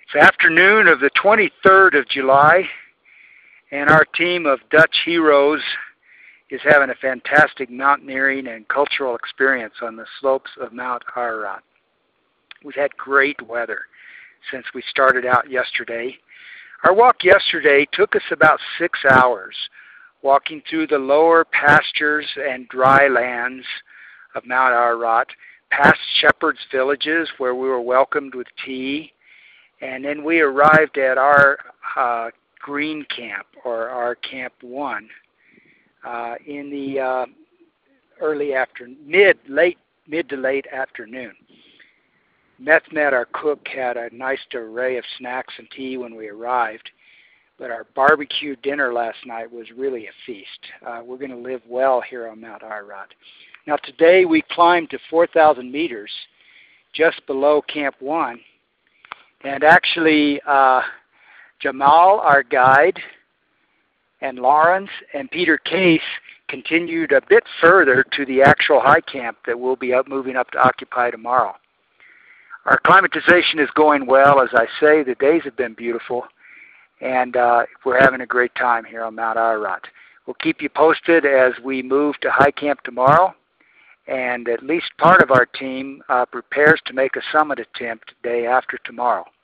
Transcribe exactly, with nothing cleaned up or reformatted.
It's afternoon of the twenty-third of July, and our team of Dutch heroes is having a fantastic mountaineering and cultural experience on the slopes of Mount Ararat. We've had great weather since we started out yesterday. Our walk yesterday took us about six hours, walking through the lower pastures and dry lands of Mount Ararat, past shepherds' villages where we were welcomed with tea, and then we arrived at our uh, green camp, or our Camp One, uh, in the uh, early afternoon, mid, late, mid to late afternoon. Methnet, our cook, had a nice array of snacks and tea when we arrived, but our barbecue dinner last night was really a feast. Uh, we're going to live well here on Mount Ararat. Now today we climbed to four thousand meters just below Camp One, and actually uh, Jamal, our guide, and Lawrence and Peter Case continued a bit further to the actual high camp that we'll be up, moving up to occupy tomorrow. Our acclimatization is going well. As I say, the days have been beautiful, and uh, we're having a great time here on Mount Ararat. We'll keep you posted as we move to high camp tomorrow, and at least part of our team uh, prepares to make a summit attempt day after tomorrow.